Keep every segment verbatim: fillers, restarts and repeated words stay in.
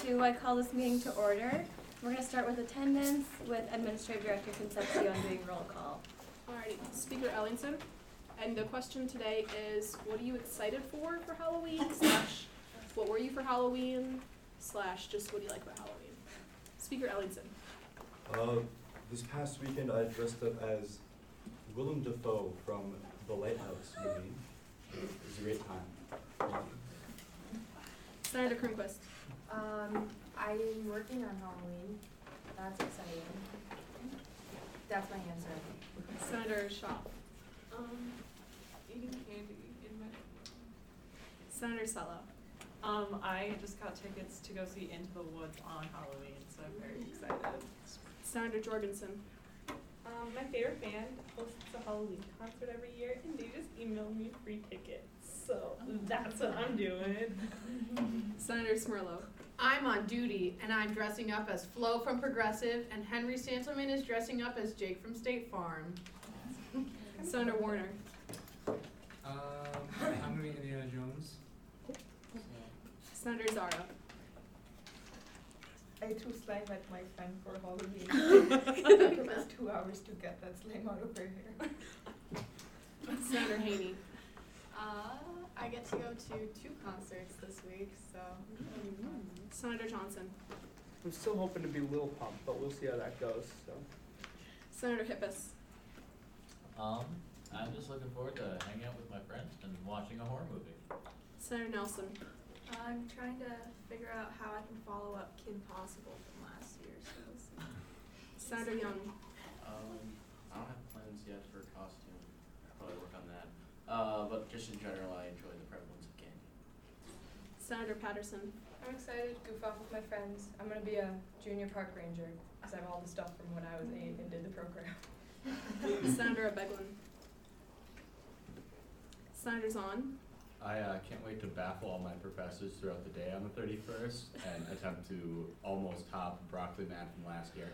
two, I call this meeting to order. We're going to start with attendance with Administrative Director Concepcion doing roll call. Alrighty, Speaker Ellingson. And the question today is, what are you excited for for Halloween? Slash, what were you for Halloween? Slash, just what do you like about Halloween? Speaker Ellingson. Uh, this past weekend I dressed up as Willem Dafoe from The Lighthouse movie. It was a great time. Senator Kronquist. Um, I'm working on Halloween. That's exciting. That's my answer. Senator Shaw. Um, eating candy in my Senator Sella. Um, I just got tickets to go see Into the Woods on Halloween, so I'm very excited. Senator Jorgensen. Um, my favorite band hosts a Halloween concert every year, and they just emailed me free tickets. So that's what I'm doing. Senator Smirlo. I'm on duty, and I'm dressing up as Flo from Progressive, and Henry Santilman is dressing up as Jake from State Farm. Senator Warner. Um, I'm gonna be Indiana Jones. So. Senator Zara. I threw slime at my friend for Halloween. It took us two hours to get that slime out of her hair. Senator Haney. Uh, I get to go to two concerts this week, so. Senator Johnson. I'm still hoping to be Lil Pump, but we'll see how that goes. So. Senator Hippus. Um, I'm just looking forward to hanging out with my friends and watching a horror movie. Senator Nelson. I'm trying to figure out how I can follow up Kim Possible from last year, so we'll see. Senator Young. Um, I don't have plans yet for a costume. I'll probably work on that. Uh, but just in general, I enjoy the prevalence of candy. Senator Patterson. I'm excited to goof off with my friends. I'm going to be a junior park ranger because I have all the stuff from when I was eight and did the program. Senator Beglin. Senator Zahn. I uh, can't wait to baffle all my professors throughout the day on the thirty-first and attempt to almost top Broccoli Man from last year.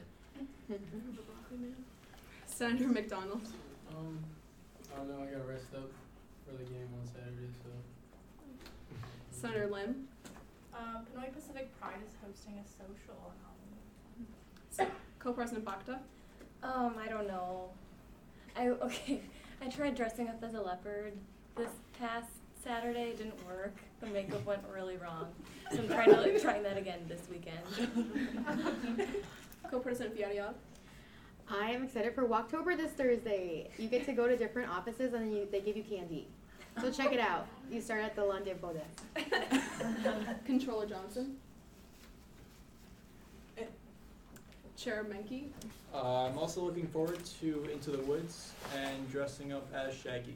Senator McDonald. Um, I don't know, I got rest up for the game on Saturday, so. Senator Lim. Uh, Pinoy Pacific Pride is hosting a social on Halloween. Co-President Bakta. Um, I don't know. I okay. I tried dressing up as a leopard this past Saturday. Didn't work. The makeup went really wrong. So I'm trying to like trying that again this weekend. Co-President Fiadia. I am excited for Walktober this Thursday. You get to go to different offices and you, they give you candy. So check it out. You start at the London Bodeg. Controller Johnson. Chair Menke. Uh, I'm also looking forward to Into the Woods and dressing up as Shaggy.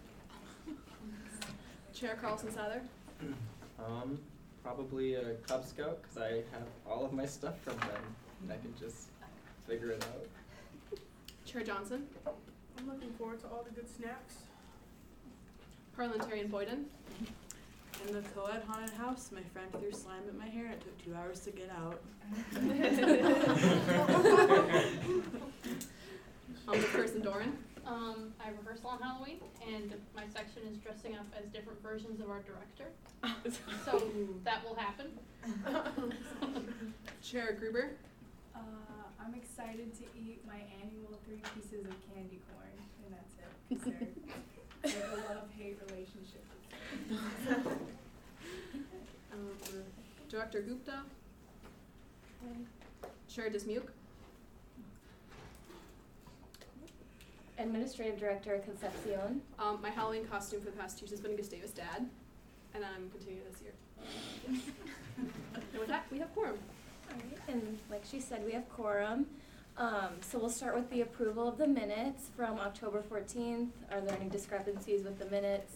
Chair Carlson Sather. Um, probably a Cub Scout because I have all of my stuff from them and I can just figure it out. Chair Johnson. I'm looking forward to all the good snacks. Parliamentarian Boyden. In the co-ed haunted house, my friend threw slime at my hair and it took two hours to get out. Ombudsperson Doran. Um, I have rehearsal on Halloween, and my section is dressing up as different versions of our director. So that will happen. Chair Gruber. Uh, I'm excited to eat my annual three pieces of candy corn, and that's it. 'Cause they're- There's a love-hate relationship. um, Director Gupta. Chair Dismuke. Administrative Director Concepcion. Um, my Halloween costume for the past two years has been Gustavus Dad, and I'm continuing this year. And with that, we have quorum. All right, and like she said, we have quorum. Um, so we'll start with the approval of the minutes from October fourteenth. Are there any discrepancies with the minutes?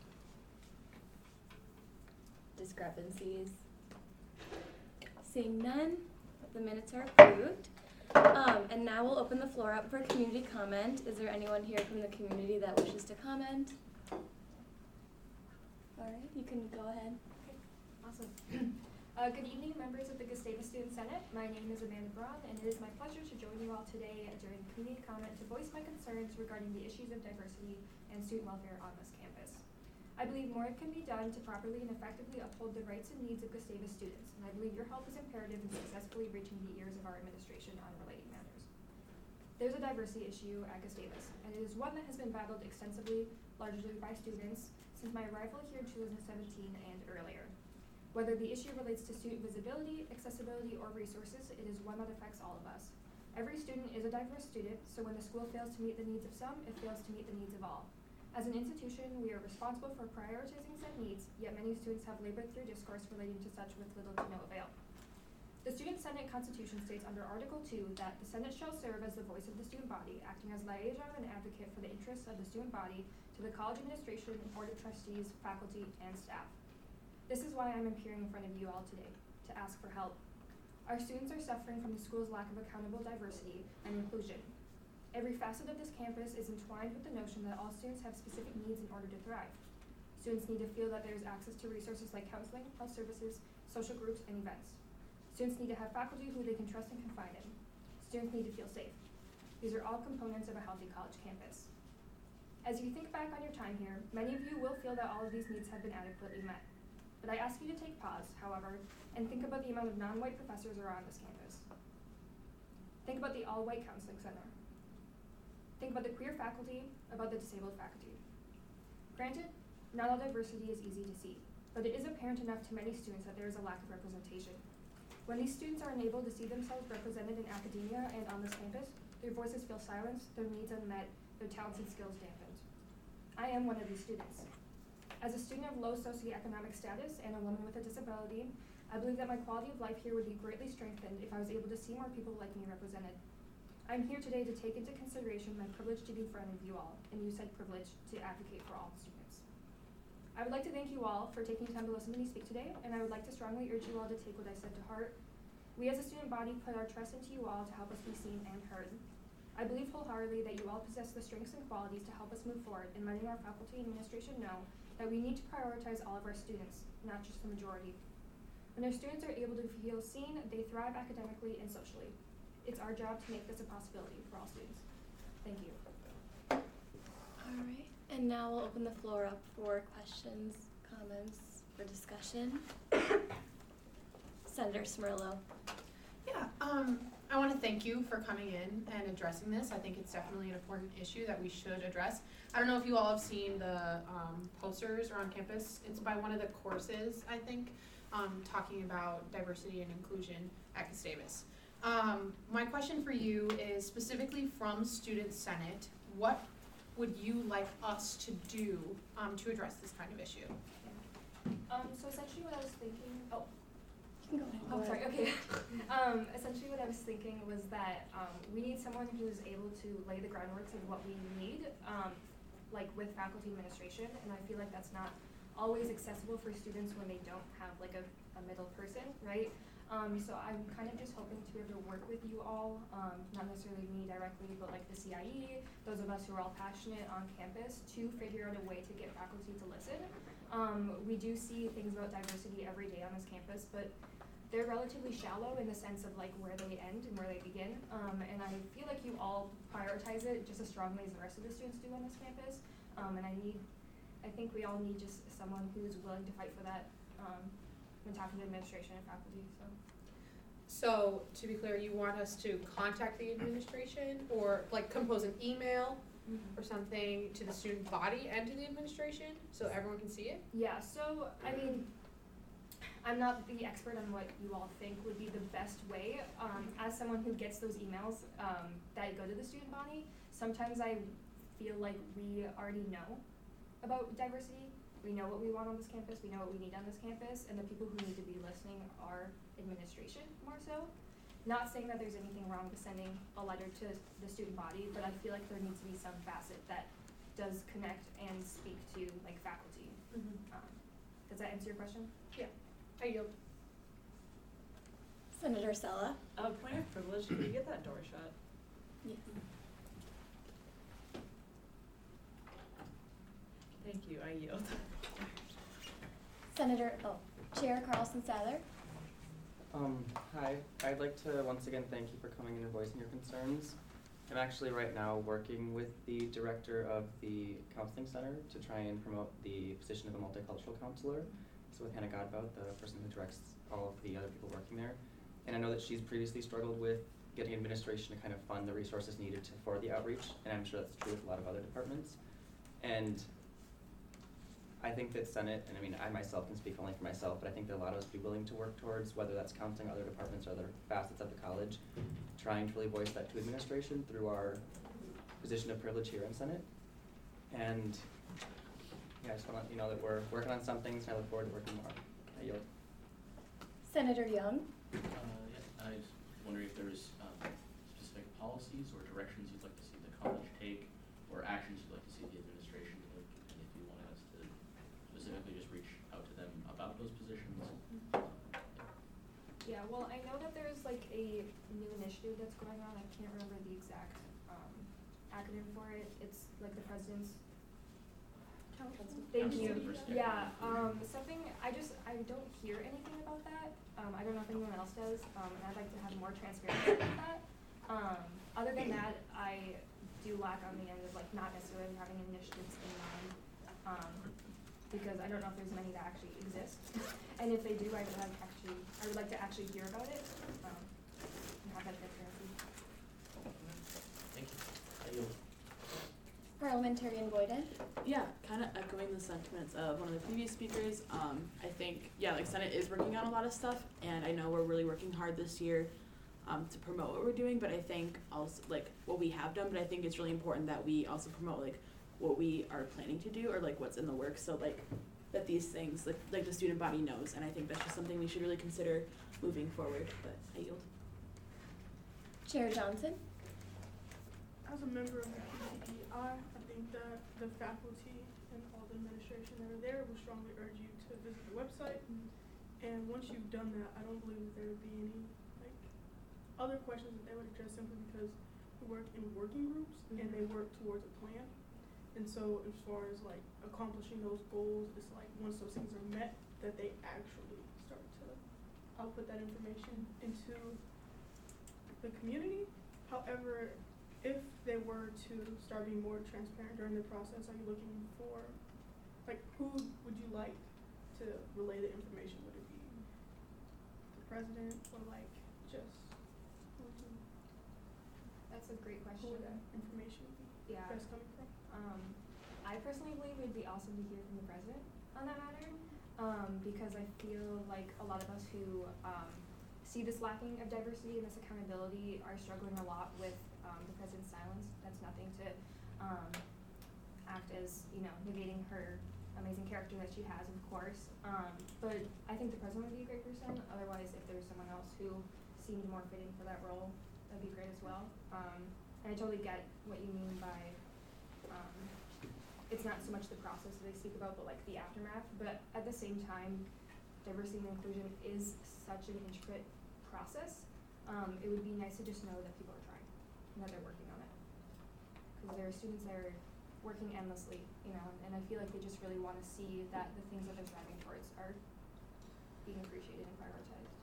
Discrepancies? Seeing none, the minutes are approved. Um, and now we'll open the floor up for community comment. Is there anyone here from the community that wishes to comment? All right, you can go ahead. Okay, awesome. Uh, good evening, members of the Gustavus Student Senate. My name is Amanda Braun, and it is my pleasure to join you all today during community comment to voice my concerns regarding the issues of diversity and student welfare on this campus. I believe more can be done to properly and effectively uphold the rights and needs of Gustavus students, and I believe your help is imperative in successfully reaching the ears of our administration on related matters. There's a diversity issue at Gustavus, and it is one that has been battled extensively, largely by students, since my arrival here in two thousand seventeen and earlier. Whether the issue relates to student visibility, accessibility, or resources, it is one that affects all of us. Every student is a diverse student, so when the school fails to meet the needs of some, it fails to meet the needs of all. As an institution, we are responsible for prioritizing said needs, yet many students have labored through discourse relating to such with little to no avail. The Student Senate Constitution states under Article two that the Senate shall serve as the voice of the student body, acting as liaison and advocate for the interests of the student body to the college administration, board of trustees, faculty, and staff. This is why I'm appearing in front of you all today, to ask for help. Our students are suffering from the school's lack of accountable diversity and inclusion. Every facet of this campus is entwined with the notion that all students have specific needs in order to thrive. Students need to feel that there is access to resources like counseling, health services, social groups, and events. Students need to have faculty who they can trust and confide in. Students need to feel safe. These are all components of a healthy college campus. As you think back on your time here, many of you will feel that all of these needs have been adequately met. But I ask you to take pause, however, and think about the amount of non-white professors around this campus. Think about the all-white counseling center. Think about the queer faculty, about the disabled faculty. Granted, not all diversity is easy to see, but it is apparent enough to many students that there is a lack of representation. When these students are unable to see themselves represented in academia and on this campus, their voices feel silenced, their needs unmet, their talents and skills dampened. I am one of these students. As a student of low socioeconomic status and a woman with a disability, I believe that my quality of life here would be greatly strengthened if I was able to see more people like me represented. I'm here today to take into consideration my privilege to be in front of you all, and use said privilege to advocate for all students. I would like to thank you all for taking time to listen to me speak today, and I would like to strongly urge you all to take what I said to heart. We as a student body put our trust into you all to help us be seen and heard. I believe wholeheartedly that you all possess the strengths and qualities to help us move forward, and letting our faculty and administration know that we need to prioritize all of our students, not just the majority. When our students are able to feel seen, they thrive academically and socially. It's our job to make this a possibility for all students. Thank you. All right, and now we'll open the floor up for questions, comments, or discussion. Senator Smirlo. Yeah, um, I want to thank you for coming in and addressing this. I think it's definitely an important issue that we should address. I don't know if you all have seen the um, posters around campus. It's by one of the courses, I think, um, talking about diversity and inclusion at Gustavus. Um, my question for you is specifically from Student Senate, what would you like us to do um, to address this kind of issue? Um, so essentially what I was thinking, oh. You can go ahead. Oh, sorry, okay. um, essentially what I was thinking was that um, we need someone who's able to lay the groundwork of what we need, um, like with faculty administration, and I feel like that's not always accessible for students when they don't have like a, a middle person, right? Um, so I'm kind of just hoping to be able to work with you all, um, not necessarily me directly, but like the C I E, those of us who are all passionate on campus, to figure out a way to get faculty to listen. Um, we do see things about diversity every day on this campus, but they're relatively shallow in the sense of like where they end and where they begin. Um, and I feel like you all prioritize it just as strongly as the rest of the students do on this campus. Um, and I need, I think we all need just someone who's willing to fight for that. Um, when talking to administration and faculty, so. So, to be clear, you want us to contact the administration or like compose an email mm-hmm. or something to the student body and to the administration so everyone can see it? Yeah, so, I mean, I'm not the expert on what you all think would be the best way. Um, as someone who gets those emails um, that go to the student body, sometimes I feel like we already know about diversity. We know what we want on this campus, we know what we need on this campus, and the people who need to be listening are administration more so. Not saying that there's anything wrong with sending a letter to the student body, but I feel like there needs to be some facet that does connect and speak to like faculty. Mm-hmm. Um, does that answer your question? Yeah, I yield. Senator Sella. Uh, point of privilege, can you get that door shut? Yes. Thank you, I yield. Senator, oh, Chair Carlson Sadler. Um, hi, I'd like to once again thank you for coming in and voicing your concerns. I'm actually right now working with the director of the counseling center to try and promote the position of a multicultural counselor. So with Hannah Godbout, the person who directs all of the other people working there. And I know that she's previously struggled with getting administration to kind of fund the resources needed to, for the outreach, and I'm sure that's true with a lot of other departments. And I think that Senate, and I mean, I myself can speak only for myself, but I think that a lot of us be willing to work towards, whether that's counseling other departments or other facets of the college, trying to really voice that to administration through our position of privilege here in Senate. And yeah, I just want to let you know that we're working on some things, and I look forward to working more. I yield. Senator Young? Uh, yeah, I was wondering if there's um, specific policies or directions you'd like to see the college take, or actions you'd like to see the administration take, and if you wanted us to specifically just reach out to them about those positions. Yeah, well, I know that there's like a new initiative that's going on. I can't remember the exact um, acronym for it. It's like the president's. Thank you. Yeah, um, something, I just, I don't hear anything about that. Um, I don't know if anyone else does, um, and I'd like to have more transparency about that. Um, other than that, I do lack on the end of like not necessarily having initiatives in mind, um, because I don't know if there's many that actually exist. And if they do, I would like actually, I would like to actually hear about it, um, and have that transparency. Thank you. I yield. Parliamentarian Boyden? Yeah, kind of echoing the sentiments of one of the previous speakers. Um, I think, yeah, like Senate is working on a lot of stuff, and I know we're really working hard this year um, to promote what we're doing, but I think also, like, what we have done, but I think it's really important that we also promote, like, what we are planning to do or, like, what's in the works, so, like, that these things, like, like the student body knows, and I think that's just something we should really consider moving forward, but I yield. Chair Johnson? As a member of the P C P I, I think that the faculty and all the administration that are there would strongly urge you to visit the website. And once you've done that, I don't believe that there would be any like other questions that they would address simply because we work in working groups mm-hmm. and they work towards a plan. And so as far as like accomplishing those goals, it's like once those things are met, that they actually start to output that information into the community. However, if they were to start being more transparent during the process, are you looking for, like, who would you like to relay the information? Would it be the president or, like, just who would you? That's a great question. Who would that information be yeah. best coming from? Um, I personally believe it would be awesome to hear from the president on that matter, um, because I feel like a lot of us who um, see this lacking of diversity and this accountability are struggling a lot with um, the president's silence. That's nothing to um, act as, you know, negating her amazing character that she has, of course. Um, but I think the president would be a great person. Otherwise, if there was someone else who seemed more fitting for that role, that'd be great as well. Um, and I totally get what you mean by um, it's not so much the process that they speak about, but like the aftermath. But at the same time, diversity and inclusion is such an intricate process. Um, it would be nice to just know that people are trying and that they're working on it. Because there are students that are working endlessly, you know, and I feel like they just really want to see that the things that they're striving towards are being appreciated and prioritized.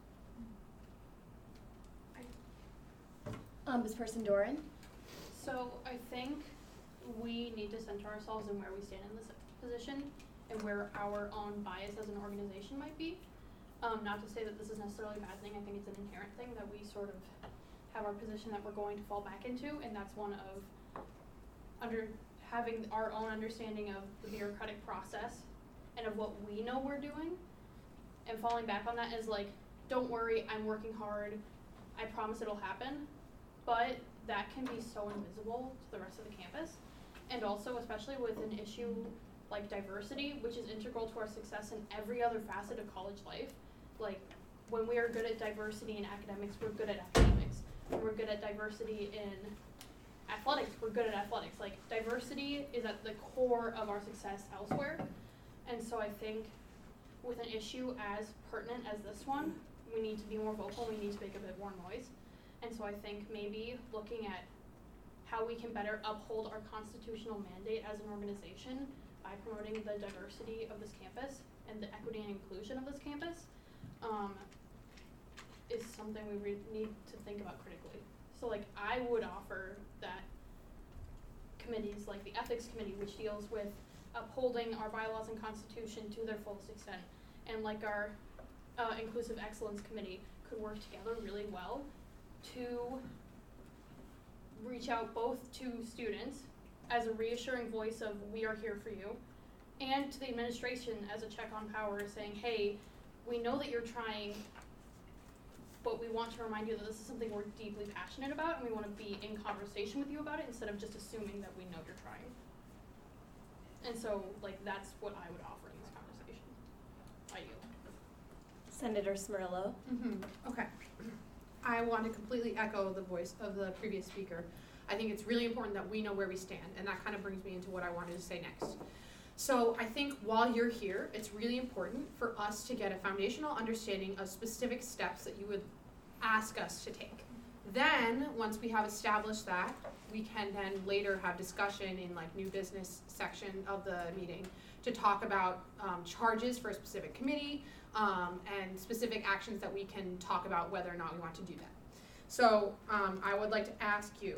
Ombudsperson Doran? So I think we need to center ourselves in where we stand in this position and where our own bias as an organization might be. Um, not to say that this is necessarily a bad thing. I think it's an inherent thing that we sort of have our position that we're going to fall back into, and that's one of under having our own understanding of the bureaucratic process and of what we know we're doing, and falling back on that is like, don't worry, I'm working hard, I promise it'll happen, but that can be so invisible to the rest of the campus, and also especially with an issue like diversity, which is integral to our success in every other facet of college life. Like, when we are good at diversity in academics, we're good at academics. When we're good at diversity in athletics, we're good at athletics. Like, diversity is at the core of our success elsewhere. And so I think with an issue as pertinent as this one, we need to be more vocal, we need to make a bit more noise. And so I think maybe looking at how we can better uphold our constitutional mandate as an organization by promoting the diversity of this campus and the equity and inclusion of this campus um, is something we re- need to think about critically. So like I would offer that committees like the ethics committee, which deals with upholding our bylaws and constitution to their fullest extent, and like our uh, inclusive excellence committee could work together really well to reach out both to students as a reassuring voice of we are here for you, and to the administration as a check on power saying, hey, we know that you're trying, but we want to remind you that this is something we're deeply passionate about, and we want to be in conversation with you about it instead of just assuming that we know you're trying. And so, like, that's what I would offer in this conversation. I yield. Senator Smirlo. Mm-hmm. Okay. I want to completely echo the voice of the previous speaker. I think it's really important that we know where we stand, and that kind of brings me into what I wanted to say next. So I think while you're here, it's really important for us to get a foundational understanding of specific steps that you would ask us to take. Then, once we have established that, we can then later have discussion in like new business section of the meeting to talk about um, charges for a specific committee um, and specific actions that we can talk about whether or not we want to do that. So um, I would like to ask you,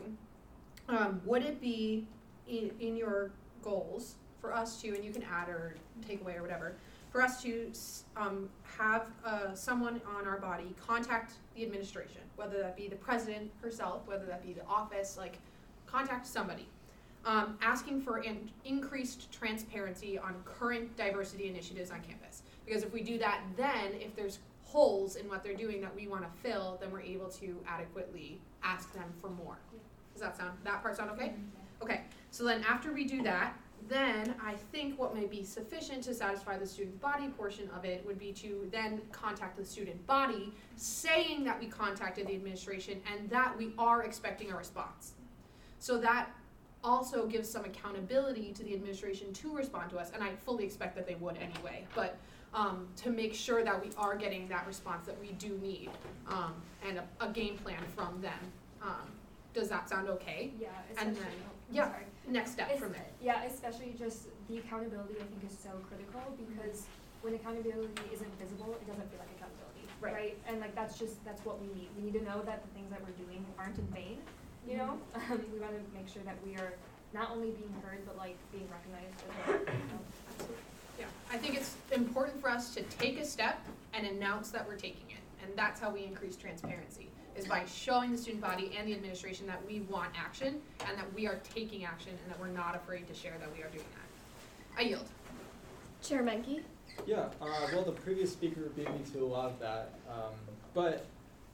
um, would it be in, in your goals for us to, and you can add or take away or whatever, for us to um, have uh, someone on our body contact the administration, whether that be the president herself, whether that be the office, like contact somebody, um, asking for an increased transparency on current diversity initiatives on campus. Because if we do that, then if there's holes in what they're doing that we want to fill, then we're able to adequately ask them for more. Does that sound, that part sound okay? Okay, so then after we do that, then I think what may be sufficient to satisfy the student body portion of it would be to then contact the student body saying that we contacted the administration and that we are expecting a response. So that also gives some accountability to the administration to respond to us, and I fully expect that they would anyway, but um, to make sure that we are getting that response that we do need um, and a, a game plan from them. Um, does that sound okay? Yeah, and especially, then, oh, yeah, sorry. next step Es- from there. Yeah, especially just the accountability I think is so critical because when accountability isn't visible, it doesn't feel like accountability, Right. right? And like that's just, that's what we need. We need to know that the things that we're doing aren't in vain, you know? Um, we want to make sure that we are not only being heard, but like being recognized as well. You know? Yeah, I think it's important for us to take a step and announce that we're taking it. And that's how we increase transparency, is by showing the student body and the administration that we want action and that we are taking action and that we're not afraid to share that we are doing that. I yield. Chair Menke. Yeah, uh, well, the previous speaker beat me to a lot of that, um, but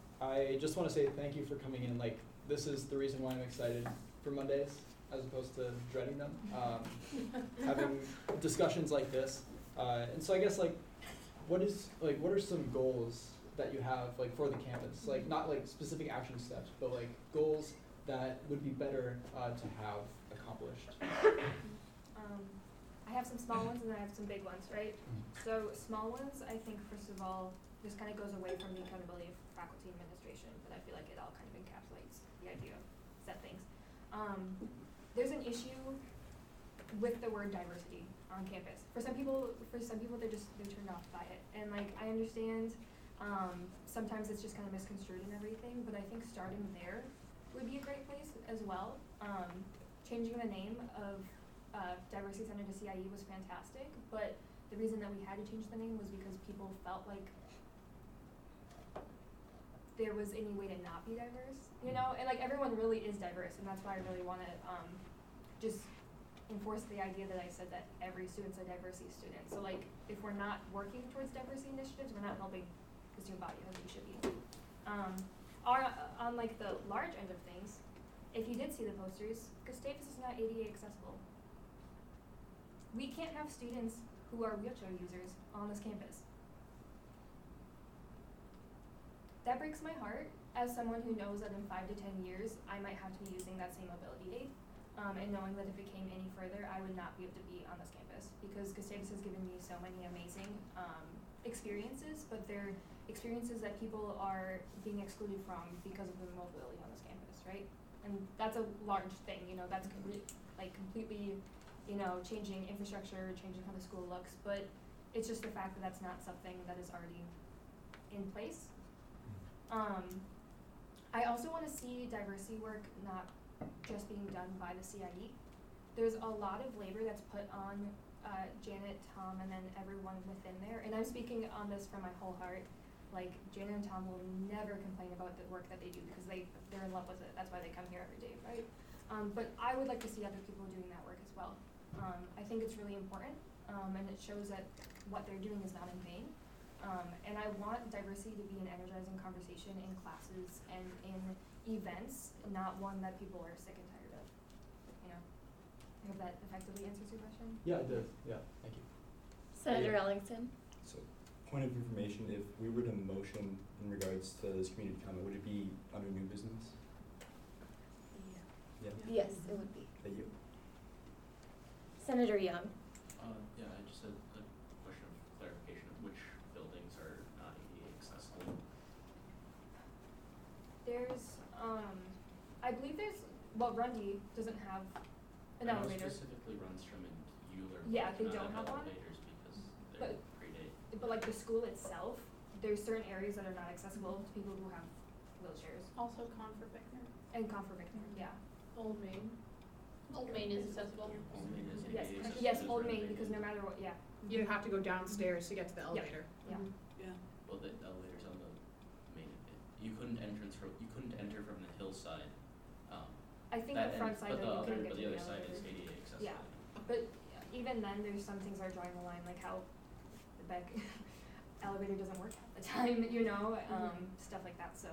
I just want to say thank you for coming in. Like, this is the reason why I'm excited for Mondays, as opposed to dreading them. Um, having discussions like this, uh, and so I guess like, what is like, what are some goals that you have like for the campus? Like, not like specific action steps, but like goals that would be better uh, to have accomplished. Um, I have some small ones and then I have some big ones, right? So small ones, I think first of all, this kind of goes away from the accountability of faculty and administration, but I feel like it all kind of encapsulates the idea of set things. Um, there's an issue with the word diversity on campus. For some people, for some people, they're just they're turned off by it, and like I understand, um, sometimes it's just kind of misconstrued and everything, but I think starting there would be a great place as well. Um, changing the name of uh, Diversity Center to C I E was fantastic, but the reason that we had to change the name was because people felt like there was any way to not be diverse, you know? And like everyone really is diverse, and that's why I really want to um, just enforce the idea that I said that every student's a diversity student. So like if we're not working towards diversity initiatives, we're not helping the student body as we should be. Um, on, on like the large end of things, if you did see the posters, Gustavus is not A D A accessible. We can't have students who are wheelchair users on this campus. That breaks my heart as someone who knows that in five to ten years, I might have to be using that same mobility aid. Um, and knowing that if it came any further, I would not be able to be on this campus because Gustavus has given me so many amazing um, experiences, but they're experiences that people are being excluded from because of the mobility on this campus, right? And that's a large thing, you know, that's complete, like completely, you know, changing infrastructure, changing how the school looks, but it's just the fact that that's not something that is already in place. Um, I also want to see diversity work not just being done by the C I E. There's a lot of labor that's put on uh, Janet, Tom, and then everyone within there. And I'm speaking on this from my whole heart. Like, Janet and Tom will never complain about the work that they do because they, they're in love with it. That's why they come here every day, right? Um, but I would like to see other people doing that work as well. Um, I think it's really important, um, and it shows that what they're doing is not in vain. Um, and I want diversity to be an energizing conversation in classes and in events, not one that people are sick and tired of. You know, I hope that effectively answers your question. Yeah, it does. Yeah, thank you. Senator Yeah. Ellingson. So, point of information, if we were to motion in regards to this community comment, would it be under new business? Yeah. Yes, it would be. Thank you. Senator Young. Uh, yeah, I just had a question of clarification of which buildings are not A D A accessible. There's, um, I believe there's, well, Grundy doesn't have an I know elevator. specifically Runstrom and Euler Yeah, both they do not don't have one. elevators because they But, predate. but like the school itself, there's certain areas that are not accessible to people who have wheelchairs. Also Confer Bickner. And Confer Bickner, yeah. Old Main. Old Main is accessible. Old Main is Yes, A D A accessible. yes, is Old Main, renovated. because no matter what, yeah. You have to go downstairs to get to the Yep. elevator. Yeah. Yeah. Well, the elevators on the main, you couldn't entrance from, you couldn't enter from the hillside. Um, I think that the front end- side but though, the you other, couldn't get but to the the other side is elevator. A D A accessible. Yeah, but even then, there's some things that are drawing the line, like how the back elevator doesn't work half the time, you know, um, stuff like that, so.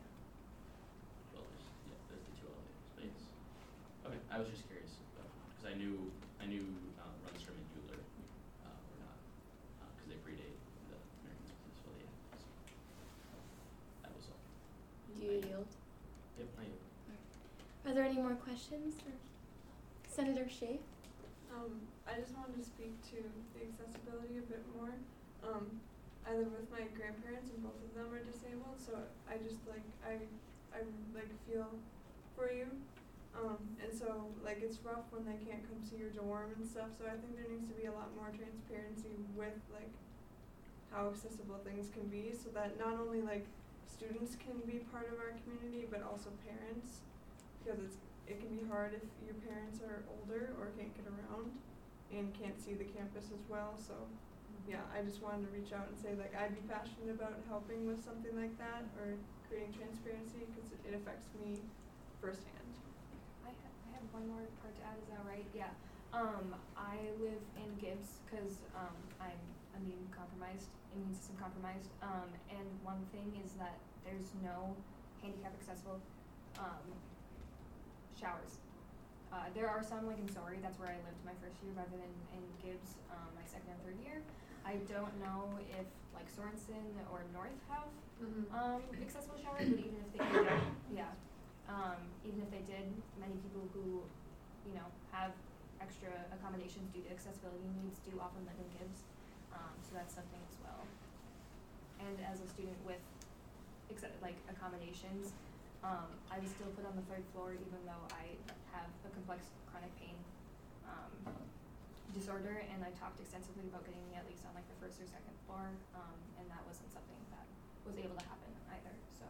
Well, there's, yeah, there's the two elevators, but yes. Okay, I was just curious, because I knew, I knew, uh, Runstrom and Euler, uh, were not, uh, cause they predate the American Citizens, so yeah, so. That was all. Do you yield? Yep, I yield. Are there any more questions for Senator Shea? Um, I just wanted to speak to the accessibility a bit more. Um, I live with my grandparents and both of them are disabled, so I just like, I, I like feel for you. Um, and so like it's rough when they can't come see your dorm and stuff, so I think there needs to be a lot more transparency with like how accessible things can be so that not only like students can be part of our community but also parents, because it's it can be hard if your parents are older or can't get around and can't see the campus as well. So yeah, I just wanted to reach out and say like I'd be passionate about helping with something like that or creating transparency because it, it affects me firsthand. I have, I have one more part to add, is that right? Yeah. Um, I live in Gibbs because um, I'm immune compromised, immune system compromised. Um, and one thing is that there's no handicap accessible um, showers. Uh, there are some like in Sorry, that's where I lived my first year, rather than in Gibbs um, my second and third year. I don't know if like Sorensen or North have Mm-hmm. um, accessible showers, but even if they did, yeah, um, even if they did, many people who, you know, have extra accommodations due to accessibility needs do often live in Gibbs, um, so that's something as well. And as a student with, except like accommodations, um, I was still put on the third floor even though I have a complex chronic pain um, disorder, and I talked extensively about getting me at least on like the first or second floor, um, and that wasn't something that was able to happen either, so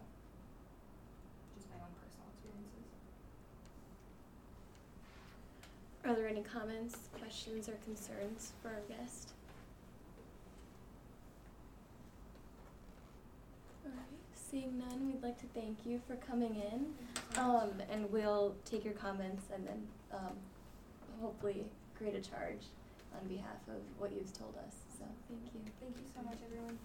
just my own personal experiences. Are there any comments, questions, or concerns for our guest? All right, seeing none, we'd like to thank you for coming in. Um, and we'll take your comments and then um, hopefully create a charge on behalf of what you've told us. So thank you. Thank you so much, everyone.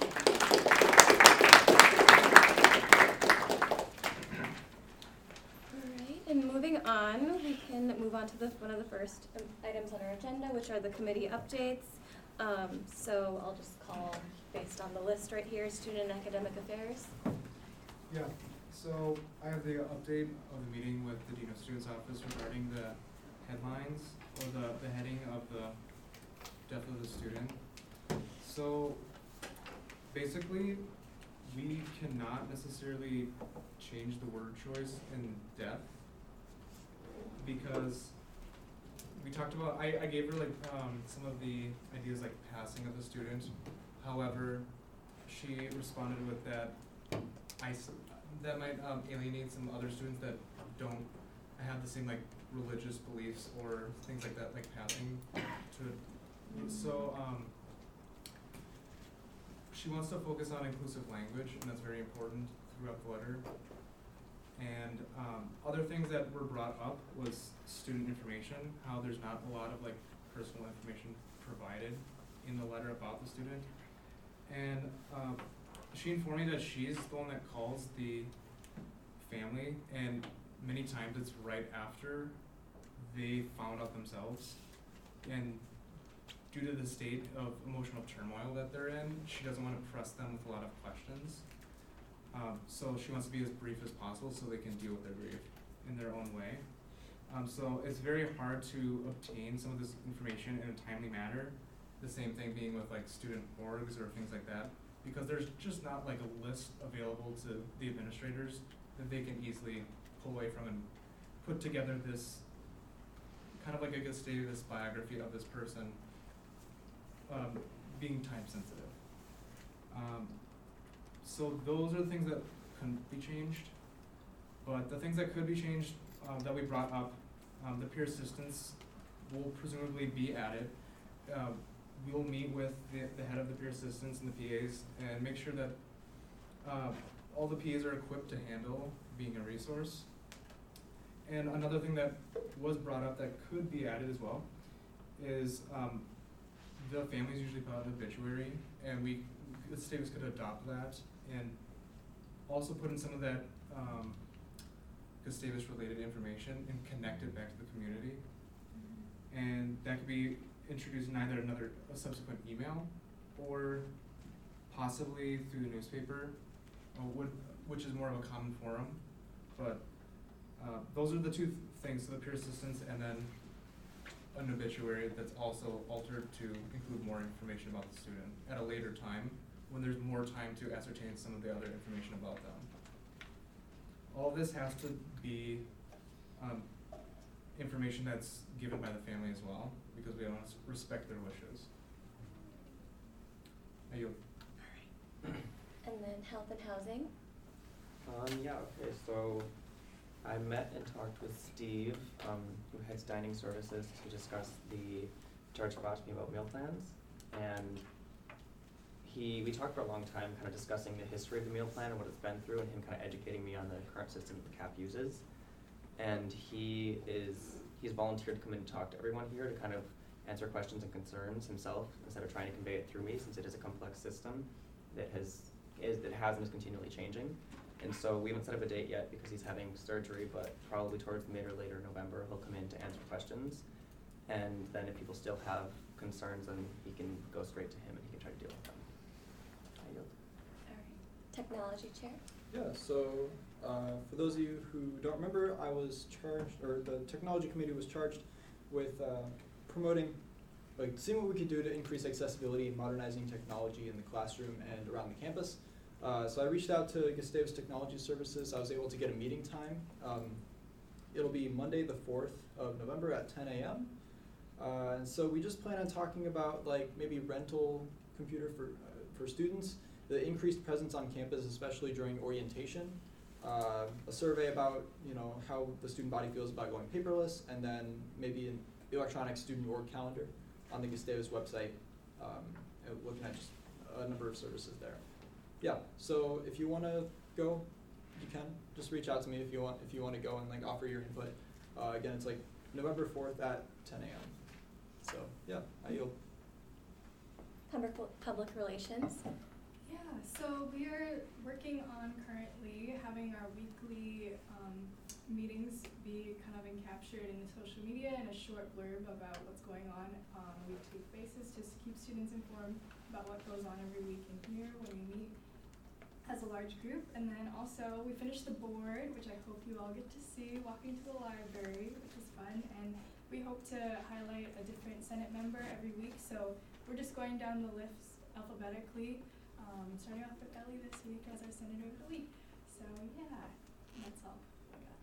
All right, and moving on, we can move on to the one of the first um, items on our agenda, which are the committee updates. Um, so I'll just call, based on the list right here, Student and Academic Affairs. Yeah, so I have the update of the meeting with the Dean of Students Office regarding the headlines or the, the heading of the death of the student. So basically, we cannot necessarily change the word choice in death because we talked about, I, I gave her like um, some of the ideas like passing of the student. However, she responded with that I, that might um, alienate some other students that don't have the same like religious beliefs or things like that, like passing to it. So um, she wants to focus on inclusive language, and that's very important throughout the letter. And um, other things that were brought up was student information, how there's not a lot of like personal information provided in the letter about the student. And um, she informed me that she's the one that calls the family, and many times it's right after they found out themselves. And due to the state of emotional turmoil that they're in, she doesn't want to press them with a lot of questions. Um, so she wants to be as brief as possible so they can deal with their grief in their own way. Um, so it's very hard to obtain some of this information in a timely manner. The same thing being with like student orgs or things like that, because there's just not like a list available to the administrators that they can easily pull away from and put together this kind of like a Gustavus biography of this person, um, being time sensitive. Um, so those are the things that couldn't be changed, but the things that could be changed um, that we brought up, um, the peer assistants will presumably be added. Uh, we'll meet with the, the head of the peer assistants and the P As and make sure that uh, all the P As are equipped to handle being a resource. And another thing that was brought up that could be added as well is um, the families usually put out an obituary, and we, the students could adopt that and also put in some of that um, Gustavus related information and connect it back to the community. Mm-hmm. And that could be introduced in either another a subsequent email or possibly through the newspaper, uh, would, which is more of a common forum. But uh, those are the two th things, so the peer assistance and then an obituary that's also altered to include more information about the student at a later time when there's more time to ascertain some of the other information about them. All this has to be um, information that's given by the family as well, because we want to respect their wishes. Are you? And then health and housing. Um, yeah, okay, so I met and talked with Steve, um, who heads dining services, to discuss the charge brought to me about meal plans. And he, we talked for a long time, kind of discussing the history of the meal plan and what it's been through, and him kind of educating me on the current system that the C A P uses. And he is, he's volunteered to come in and talk to everyone here to kind of answer questions and concerns himself, instead of trying to convey it through me, since it is a complex system that has, is, that has and is continually changing. And so we haven't set up a date yet because he's having surgery, but probably towards mid or later November, he'll come in to answer questions. And then if people still have concerns, then he can go straight to him and he can try to deal with them. I yield. All right. Technology chair. Yeah, so uh, for those of you who don't remember, I was charged, or the technology committee was charged with uh, promoting, like seeing what we could do to increase accessibility and modernizing technology in the classroom and around the campus. Uh, so I reached out to Gustavus Technology Services. I was able to get a meeting time. Um, it'll be Monday the fourth of November at ten A M Uh, and so we just plan on talking about like maybe rental computer for, uh, for students, the increased presence on campus, especially during orientation, uh, a survey about you know how the student body feels about going paperless, and then maybe an electronic student org calendar on the Gustavus website, um, and looking at just a number of services there. Yeah, so if you want to go, you can. Just reach out to me if you want. If you want to go and like offer your input. Uh, again, it's like November fourth at ten A M So yeah, I yield. Public public relations. Yeah, so we are working on currently having our weekly um, meetings be kind of encaptured in the social media and a short blurb about what's going on on a weekly basis, just to keep students informed about what goes on every week in here when we meet as a large group. And then also we finished the board, which I hope you all get to see walking to the library, which is fun. And we hope to highlight a different Senate member every week. So we're just going down the lists alphabetically, um, starting off with Ellie this week as our Senator of the Week. So yeah, that's all I got.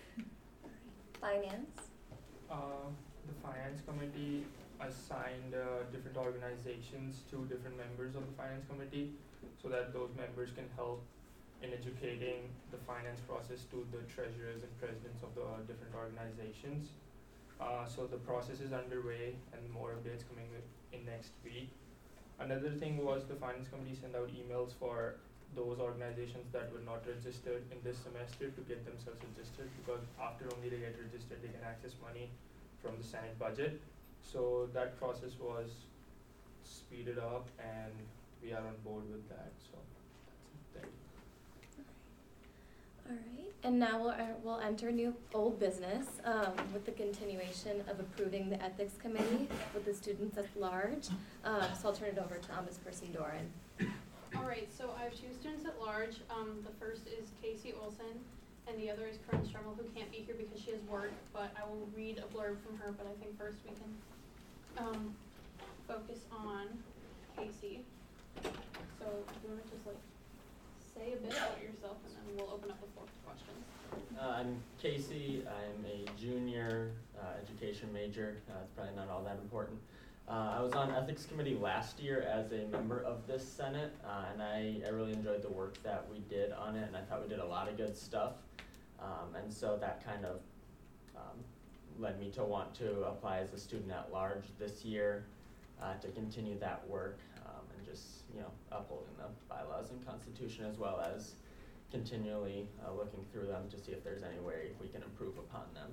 Finance. Uh, the finance committee assigned uh, different organizations to different members of the finance committee, so that those members can help in educating the finance process to the treasurers and presidents of the different organizations. Uh, so the process is underway and more updates coming in next week. Another thing was the finance committee sent out emails for those organizations that were not registered in this semester to get themselves registered, because after only they get registered they can access money from the Senate budget. So that process was speeded up and we are on board with that. So that's it. Thank you. Alright, and now we'll, uh, we'll enter new old business, um, with the continuation of approving the ethics committee with the students at large. Um, so I'll turn it over to Ombudsperson Doran. Alright, so I have two students at large. Um, the first is Casey Olson, and the other is Corinne Strummel, who can't be here because she has work, but I will read a blurb from her, but I think first we can, um, focus on Casey. So, do you wanna just like, say a bit about yourself, and then we'll open up the floor for questions. Uh, I'm Casey. I'm a junior uh, education major. Uh, it's probably not all that important. Uh, I was on ethics committee last year as a member of this Senate, uh, and I, I really enjoyed the work that we did on it, and I thought we did a lot of good stuff. Um, and so that kind of um, led me to want to apply as a student at large this year uh, to continue that work um, and just, you know, upholding the bylaws and constitution, as well as continually uh, looking through them to see if there's any way we can improve upon them.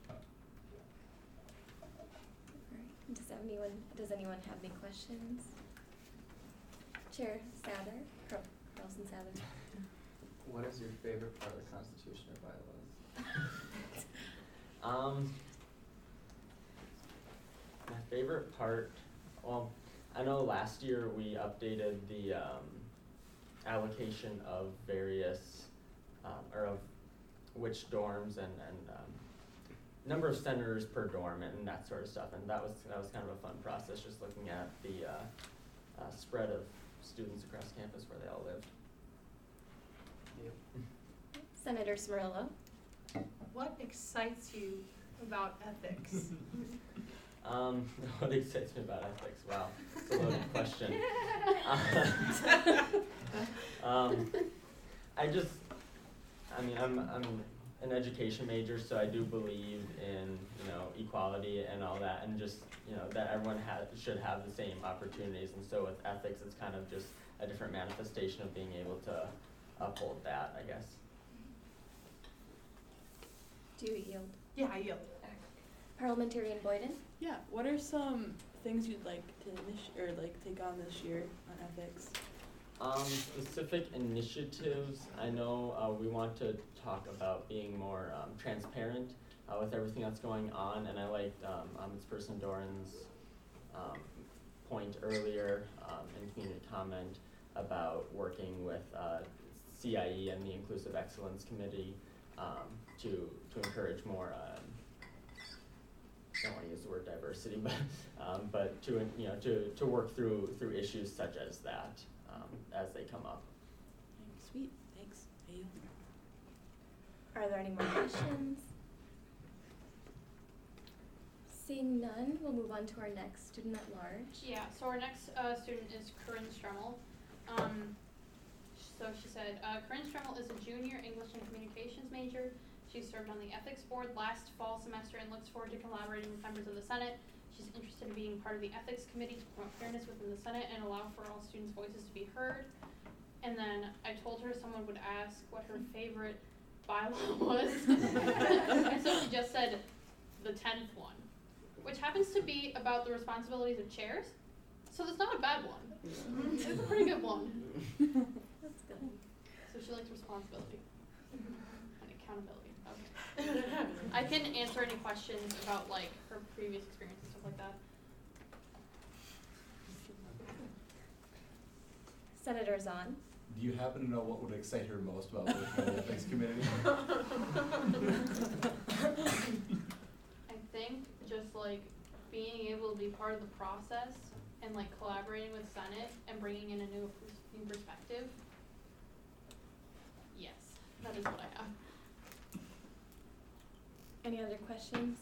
Does anyone, does anyone have any questions? Chair Sather, Carl- Carlson Sather. What is your favorite part of the Constitution or bylaws? um, my favorite part, well, I know last year we updated the um, allocation of various, um, or of which dorms and, and um, number of senators per dorm and, and that sort of stuff, and that was that was kind of a fun process, just looking at the uh, uh, spread of students across campus where they all lived. Yep. Senator Smirlo. What excites you about ethics? Um, what excites me about ethics? Wow, it's a loaded question. Uh, um, I just, I mean, I'm I'm an education major, so I do believe in, you know, equality and all that, and just, you know, that everyone has should have the same opportunities. And so with ethics, it's kind of just a different manifestation of being able to uphold that, I guess. Do you yield? Yeah, I yield. Parliamentarian Boyden. Yeah, what are some things you'd like to initi- or like take on this year on ethics? Um, specific initiatives, I know uh, we want to talk about being more um, transparent uh, with everything that's going on, and I liked um, Ombudsperson Doran's um, point earlier um, in community comment about working with uh, C I E and the Inclusive Excellence Committee um, to to encourage more. Um, I don't want to use the word diversity, but um, but to you know to to work through through issues such as that. Um, as they come up. Sweet, thanks. I yield. Are there any more questions? Seeing none, we'll move on to our next student at large. Yeah, so our next uh, student is Corinne Strummel. Um, so she said, uh, Corinne Strummel is a junior English and communications major. She served on the ethics board last fall semester and looks forward to collaborating with members of the Senate. She's interested in being part of the ethics committee to promote fairness within the Senate and allow for all students' voices to be heard. And then I told her someone would ask what her favorite bylaw was. And so she just said the tenth one, which happens to be about the responsibilities of chairs. So that's not a bad one. It's a pretty good one. That's good. So she likes responsibility and accountability. Okay. I can answer any questions about like her previous experience and stuff like that. Senator Zahn. Do you happen to know what would excite her most about working on the ethics committee? I think just like being able to be part of the process and like collaborating with Senate and bringing in a new, new perspective. Yes, that is what I have. Any other questions?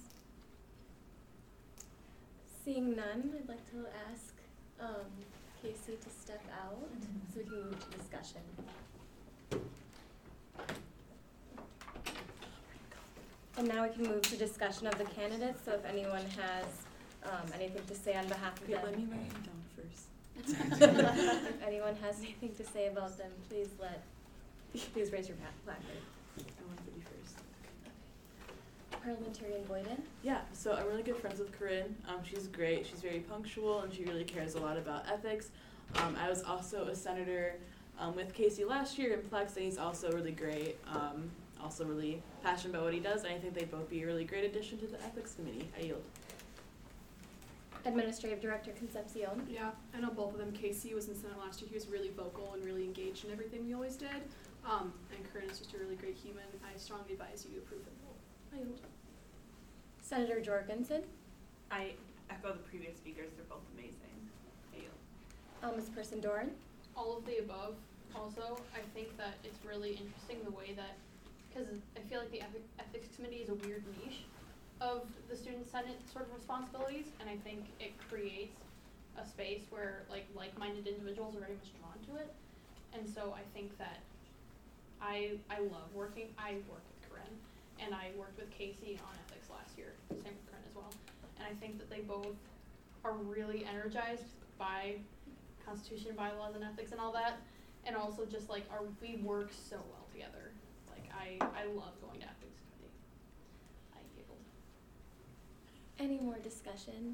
Seeing none, I'd like to ask um, Casey to step out so we can move to discussion. And now we can move to discussion of the candidates, so if anyone has um, anything to say on behalf of Okay, them. let me write them down first. If anyone has anything to say about them, please let, please raise your pa- placard. I want to be first. Parliamentarian Boyden. Yeah, so I'm really good friends with Corinne. Um, she's great. She's very punctual, and she really cares a lot about ethics. Um, I was also a senator um, with Casey last year in Plex, and he's also really great. Um, also really passionate about what he does, and I think they'd both be a really great addition to the ethics committee. I yield. Administrative Director Concepcion. Yeah, I know both of them. Casey was in Senate last year. He was really vocal and really engaged in everything we always did. Um, and Corinne is just a really great human. I strongly advise you to approve them both. I yield. Senator Jorgensen. I echo the previous speakers, they're both amazing. I yield. Um, Miz Person Doran. All of the above. Also, I think that it's really interesting the way that, because I feel like the ethi- ethics committee is a weird niche of the student senate sort of responsibilities, and I think it creates a space where like like-minded individuals are very much drawn to it. And so I think that I I love working. I work with Corinne, and I worked with Casey on ethics last year. Same with Corinne as well. And I think that they both are really energized by Constitution, bylaws, and ethics, and all that. And also just like our we work so well together. Like I I love going to ethics committee. I giggled. Any more discussion?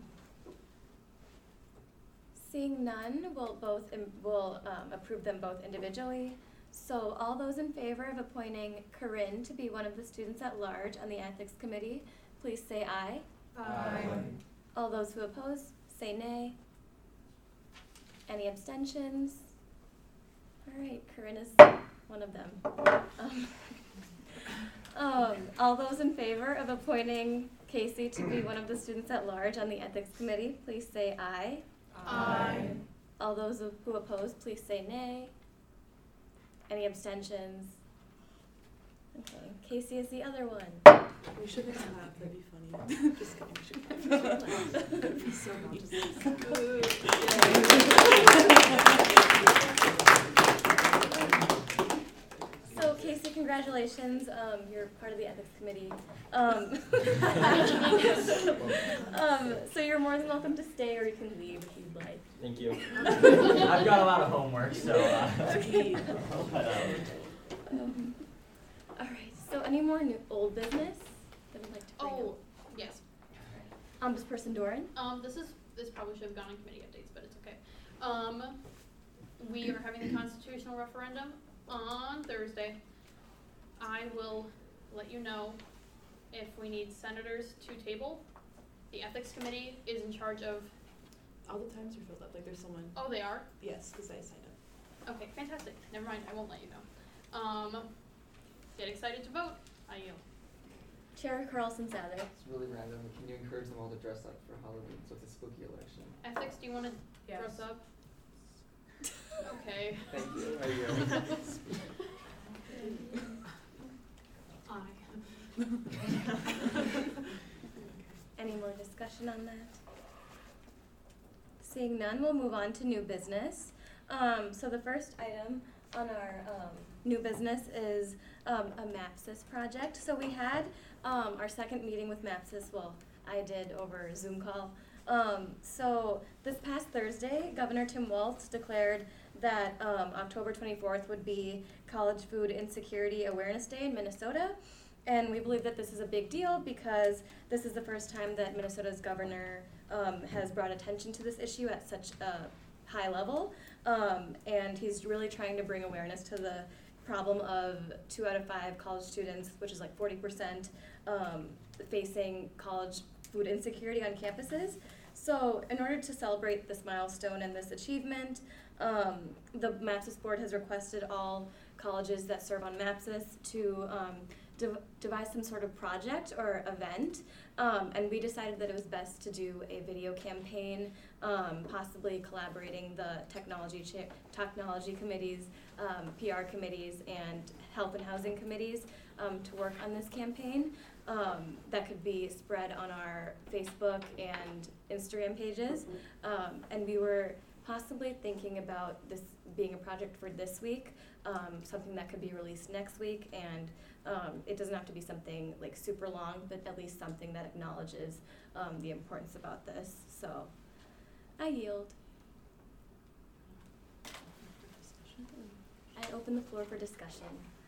Seeing none, we'll both im- we'll um, approve them both individually. So all those in favor of appointing Corinne to be one of the students at large on the ethics committee, please say aye. Aye. All those who oppose, say nay. Any abstentions? All right, Corinne is one of them. Um, um, all those in favor of appointing Casey to be one of the students at large on the ethics committee, please say aye. Aye. All those who oppose, please say nay. Any abstentions? Okay, Casey is the other one. We should make clap, that'd be funny. Just kidding, we should clap. That'd be so So Casey, congratulations. Um, you're part of the ethics committee. Um, um, so you're more than welcome to stay, or you can leave if you'd like. Thank you. I've got a lot of homework, so uh, Okay. I'll cut out. Um, all right. So any more new old business that would like to bring Oh up? yes. Um, Miz Person Doran. Um, this is this probably should have gone on committee updates, but it's okay. Um, we are having the constitutional referendum on Thursday. I will let you know if we need senators to table. The ethics committee is in charge of. All the times are filled up, like there's someone. Oh, they are? Yes, because I signed up. Okay, fantastic. Never mind, I won't let you know. Um, get excited to vote. I yield. Chair Carlson Sather. It's really random. Can you encourage them all to dress up for Halloween? So it's a spooky election. Ethics, do you want to Yes. dress up? Okay. Thank you. Are you ready? Any more discussion on that? Seeing none, we'll move on to new business. Um, so the first item on our um, new business is um, a MAPSIS project. So we had um, our second meeting with MAPSIS, well, I did over a Zoom call. Um, so this past Thursday, Governor Tim Walz declared that um, October twenty-fourth would be College Food Insecurity Awareness Day in Minnesota. And we believe that this is a big deal because this is the first time that Minnesota's governor um, has brought attention to this issue at such a high level. Um, and he's really trying to bring awareness to the problem of two out of five college students, which is like forty percent, um, facing college food insecurity on campuses. So in order to celebrate this milestone and this achievement, um, the MAPSIS board has requested all colleges that serve on MAPSIS to um, de- devise some sort of project or event, um, and we decided that it was best to do a video campaign, um, possibly collaborating the technology cha- technology committees, um, P R committees, and health and housing committees um, to work on this campaign. Um, that could be spread on our Facebook and Instagram pages, um, and we were possibly thinking about this being a project for this week, um, something that could be released next week, and um, it doesn't have to be something like super long, but at least something that acknowledges um, the importance about this. So I yield. I open the floor for discussion.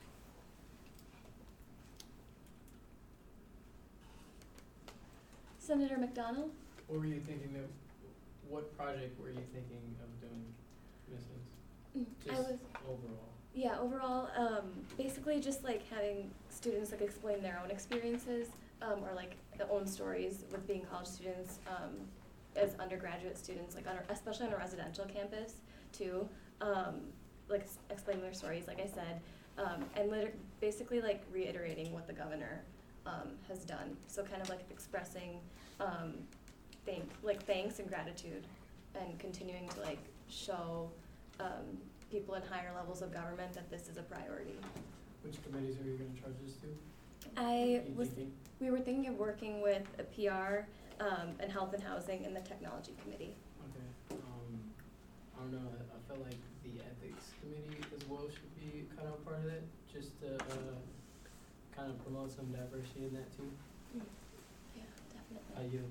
Senator McDonald? What were you thinking of, what project were you thinking of doing, Missus Mm, I Just was- overall? Yeah, overall, um, basically just like having students like explain their own experiences, um, or like their own stories with being college students, um, as undergraduate students, like on a, especially on a residential campus too, um, like s- explaining their stories, like I said, um, and liter- basically like reiterating what the governor, um, has done. So kind of like expressing, um, thank, like thanks and gratitude, and continuing to like show, um, people in higher levels of government that this is a priority. Which committees are you gonna charge this to? I You was, thinking? we were thinking of working with a P R, um, and health and housing and the technology committee. Okay, um, I don't know, I I feel like the ethics committee as well should be kind of a part of it, just to, uh, kind of promote some diversity in that too. Yeah, definitely. I yield.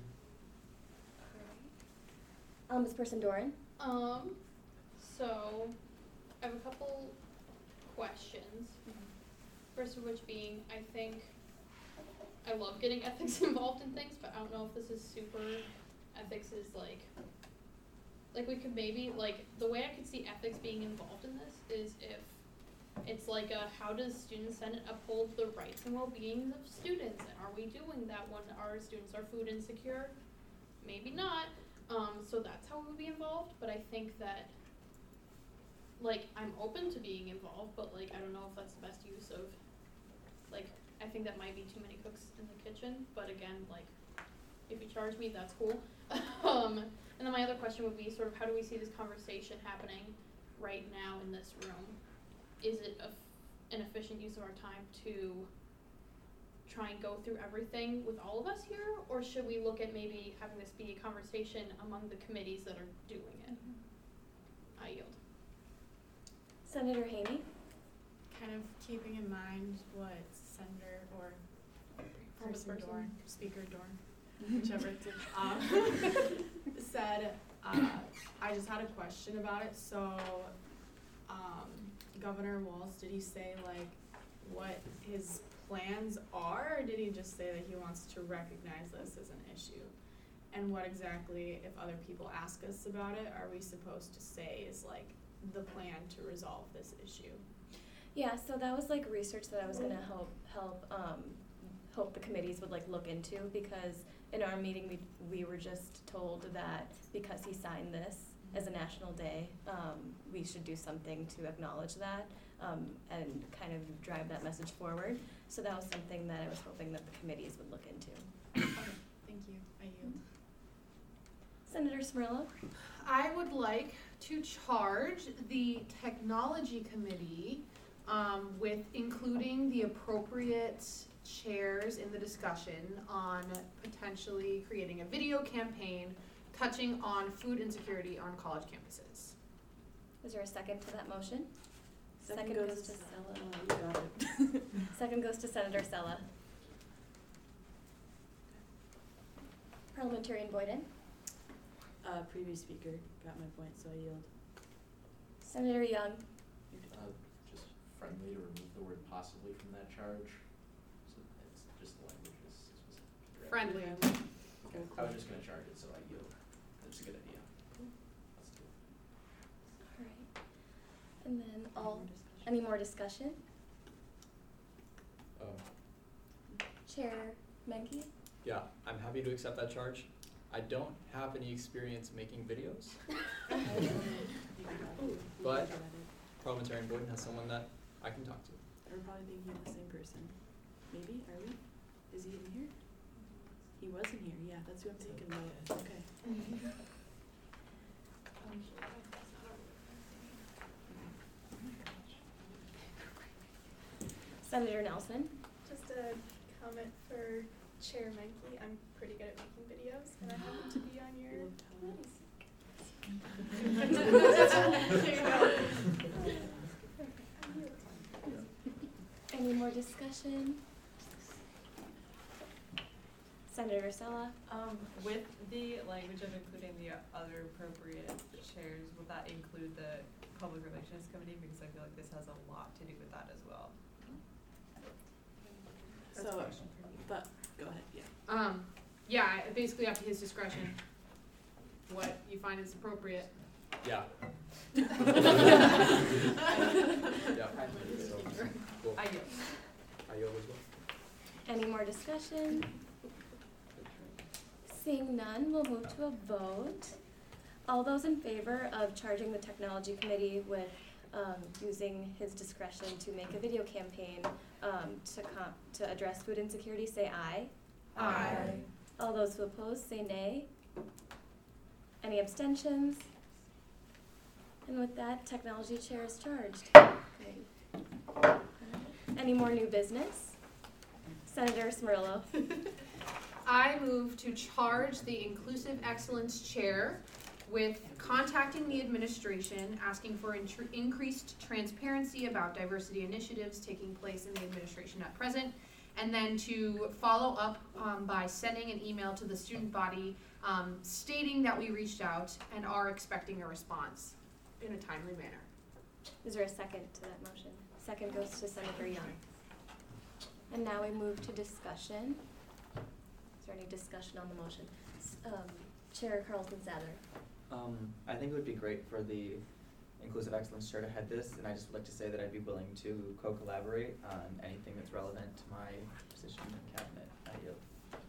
Um, Miz Person Doran? Um, so I have a couple questions. First of which being, I think I love getting ethics involved in things, but I don't know if this is super, ethics is like, like we could maybe, like, the way I could see ethics being involved in this is if it's like a, how does Student Senate uphold the rights and well-being of students? And are we doing that when our students are food insecure? Maybe not. Um, so that's how we would be involved, but I think that, like, I'm open to being involved, but, like, I don't know if that's the best use of, like, I think that might be too many cooks in the kitchen, but again, like, if you charge me, that's cool. um, and then my other question would be sort of, how do we see this conversation happening right now in this room? Is it a, an efficient use of our time to try and go through everything with all of us here, or should we look at maybe having this be a conversation among the committees that are doing it? Mm-hmm. I yield. Senator Haney? Kind of keeping in mind what Senator or Person Person. Dorn, Speaker Dorn, whichever it's, um, said, uh, I just had a question about it. So, um, Governor Walz, did he say like what his plans are, or did he just say that he wants to recognize this as an issue? And what exactly, if other people ask us about it, are we supposed to say is like the plan to resolve this issue? Yeah, so that was like research that I was gonna help help um, hope the committees would like look into, because in our meeting we we were just told that because he signed this as a national day, um, we should do something to acknowledge that, um, and kind of drive that message forward. So that was something that I was hoping that the committees would look into. Okay, thank you. I yield. Senator Smirla? I would like to charge the technology committee um, with including the appropriate chairs in the discussion on potentially creating a video campaign touching on food insecurity on college campuses. Is there a second to that motion? Second goes to Sella. You got it. Second goes to Senator Sella. Parliamentarian Boyden? Uh, previous speaker got my point, so I yield. Senator Young? Uh, just friendly to remove the word possibly from that charge, so it's just the language is specific. Friendly. Okay, I was just gonna charge it, so I yield. That's a good idea. Let's do it. All right. And then all, any more discussion? Um, Chair Menke? yeah, I'm happy to accept that charge. I don't have any experience making videos, but Parliamentarian Boyden has someone that I can talk to. We're probably thinking of the same person. Maybe, are we? Is he in here? He was in here, yeah, that's who I'm thinking about. Okay. Senator Nelson? Just a comment for Chair Menke. I'm pretty good at making videos, and I happen to be on your committees. Any more discussion? Senator Sella? Um, with the language of including the other appropriate chairs, will that include the public relations committee? Because I feel like this has a lot to do with that as well. So, but, go ahead, yeah. Um, yeah, basically up to his discretion, what you find is appropriate. Yeah. Yeah. So, cool. I yield. I yield as well. Any more discussion? Seeing none, we'll move to a vote. All those in favor of charging the technology committee with um, using his discretion to make a video campaign um, to com- to address food insecurity, say aye. Aye. All those who oppose, say nay. Any abstentions? And with that, technology chair is charged. Great. Any more new business? Senator Smirlo. I move to charge the Inclusive Excellence Chair with contacting the administration, asking for intr- increased transparency about diversity initiatives taking place in the administration at present, and then to follow up um, by sending an email to the student body um, stating that we reached out and are expecting a response in a timely manner. Is there a second to that motion? Second goes to Senator Young. And now we move to discussion. Is there any discussion on the motion? S- Um, Chair Carlton Sather. Um, I think it would be great for the Inclusive Excellence Chair to head this, and I just would like to say that I'd be willing to co-collaborate on anything that's relevant to my position in cabinet. I yield.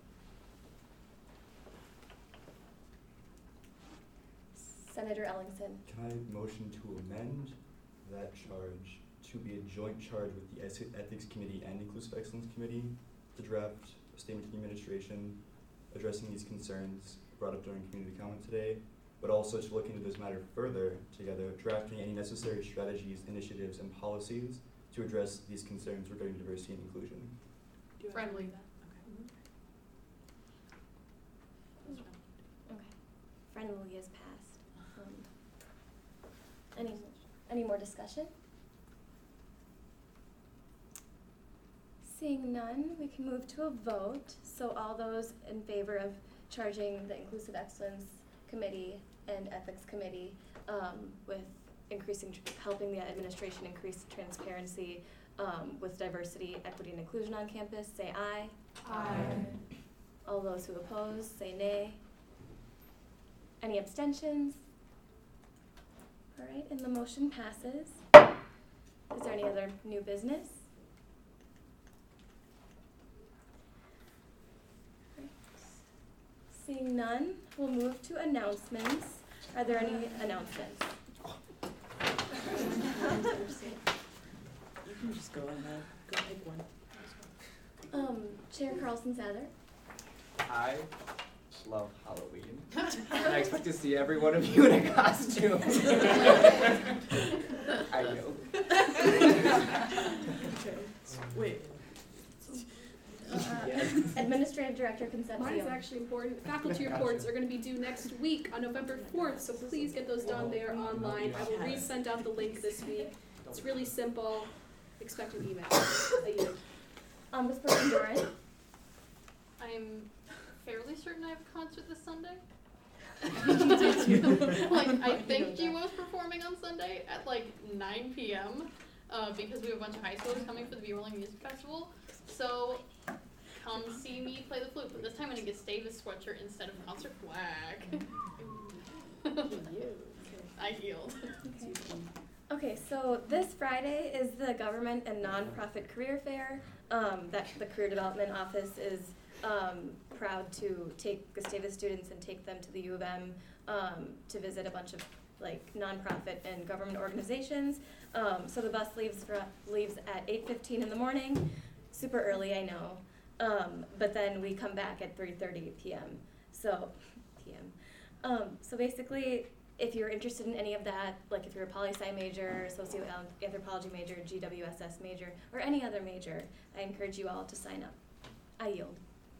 Senator Ellingson. Can I motion to amend that charge to be a joint charge with the Es- Ethics Committee and Inclusive Excellence Committee to draft a statement to the administration addressing these concerns brought up during community comment today, but also to look into this matter further together, drafting any necessary strategies, initiatives, and policies to address these concerns regarding diversity and inclusion. Do you Friendly. want to do that? Okay. Okay. Friendly is passed. Um, any, any more discussion? Seeing none, we can move to a vote. So all those in favor of charging the Inclusive Excellence Committee and Ethics Committee um, with increasing, tr- helping the administration increase transparency um, with diversity, equity, and inclusion on campus, say aye. Aye. All those who oppose, say nay. Any abstentions? All right, and the motion passes. Is there any other new business? All right. Seeing none, we'll move to announcements. Are there any announcements? You can just go ahead, go pick one. Um, Chair Carlson Sather. I love Halloween. And I expect to see every one of you in a costume. I know. Okay, wait. Uh, Administrative Director Concepcion. Mine is actually important. Faculty reports are going to be due next week on November fourth, so please get those done. They are online. I will resend out the link this week. It's really simple. Expect an email. A year. Um, Miz Person Doran. I'm fairly certain I have a concert this Sunday. You do too. Like, I You think know G that. W O is performing on Sunday at like nine p.m. Uh, because we have a bunch of high schoolers coming for the Be Rolling Music Festival. So come see me play the flute, but this time I'm in a Gustavus sweatshirt instead of concert flag. I yield. Okay. Okay, so this Friday is the Government and Nonprofit Career Fair um, that the Career Development Office is um, proud to take Gustavus students and take them to the U of M um, to visit a bunch of like nonprofit and government organizations. Um, so the bus leaves fr- leaves at eight fifteen in the morning, super early, I know. Um, but then we come back at three thirty p.m. So, p m. Um, so basically, if you're interested in any of that, like if you're a poli-sci major, socioanthropology major, G W S S major, or any other major, I encourage you all to sign up. I yield.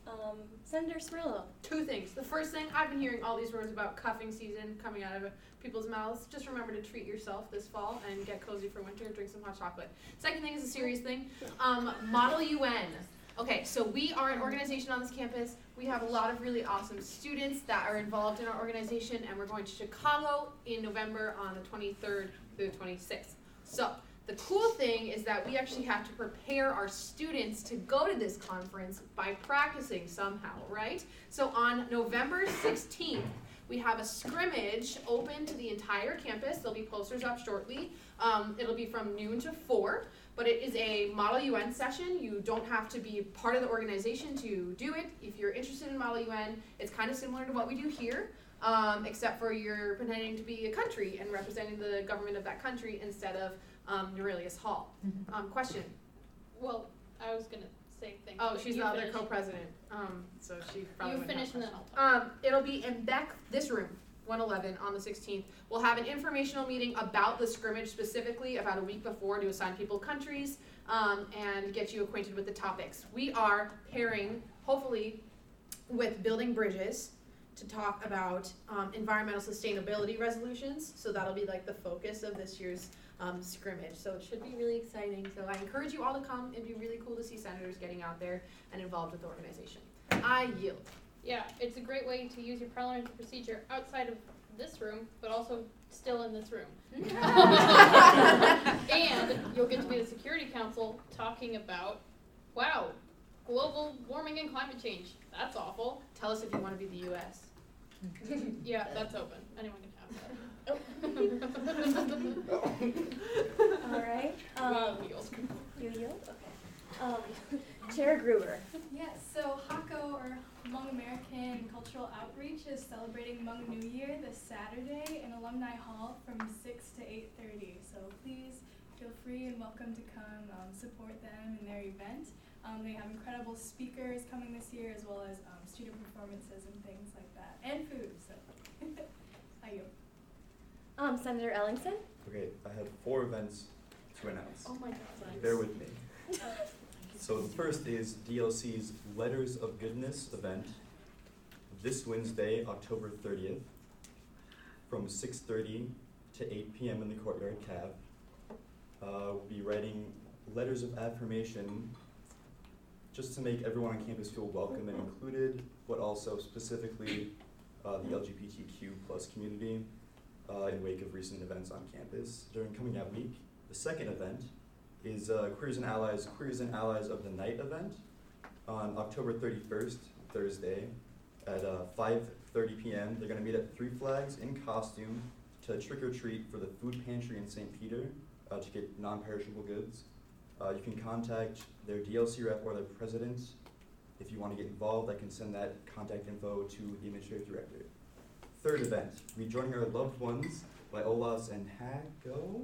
Um, Senator Cirillo. Two things. The first thing, I've been hearing all these words about cuffing season coming out of people's mouths. Just remember to treat yourself this fall and get cozy for winter. Drink some hot chocolate. Second thing is a serious thing. Um, Model U N. Okay, so we are an organization on this campus. We have a lot of really awesome students that are involved in our organization, and we're going to Chicago in November on the twenty-third through the twenty-sixth. So the cool thing is that we actually have to prepare our students to go to this conference by practicing somehow, right? So on November sixteenth, we have a scrimmage open to the entire campus. There'll be posters up shortly. Um, it'll be from noon to four, but it is a Model U N session. You don't have to be part of the organization to do it. If you're interested in Model U N, it's kind of similar to what we do here, um, except for you're pretending to be a country and representing the government of that country instead of um, Aurelius Hall. Um, question? Well, I was gonna say things. Oh, but she's you the other finish. co-president, um, so she probably You wouldn't finish have and then much. I'll talk. Um, it'll be in Beck, this room, one eleven, on the sixteenth. We'll have an informational meeting about the scrimmage specifically about a week before to assign people countries um, and get you acquainted with the topics. We are pairing, hopefully, with Building Bridges to talk about um, environmental sustainability resolutions. So that'll be like the focus of this year's um, scrimmage. So it should be really exciting. So I encourage you all to come. It'd be really cool to see senators getting out there and involved with the organization. I yield. Yeah, it's a great way to use your parliamentary procedure outside of this room, but also still in this room. And you'll get to be the Security Council talking about, wow, global warming and climate change. That's awful. Tell us if you want to be the U S Yeah, that's open. Anyone can have that. All right. Um, We yield. you yield? Okay. Um, Chair Gruber. Yes, so HACO, or Hmong American Cultural Outreach, is celebrating Hmong New Year this Saturday in Alumni Hall from six to eight thirty. So please feel free and welcome to come um, support them in their event. Um, they have incredible speakers coming this year, as well as um, student performances and things like that, and food. So, I yield. Um, Senator Ellingson. Okay, I have four events to announce. Oh my God. Bear with me. So the first is D L C's Letters of Goodness event this Wednesday, October thirtieth, from six thirty to eight p m in the Courtyard Cab. Uh, we'll be writing letters of affirmation just to make everyone on campus feel welcome and included, but also specifically uh, the L G B T Q plus community uh, in wake of recent events on campus during Coming Out Week. The second event is uh, Queers and Allies, Queers and Allies of the Night event on October thirty-first, Thursday, at uh, five thirty p m They're going to meet at Three Flags in costume to trick or treat for the food pantry in Saint Peter uh, to get non-perishable goods. Uh, you can contact their D L C rep or their president if you want to get involved. I can send that contact info to the administrative director. Third event, Rejoining Our Loved Ones by Olas and Hago.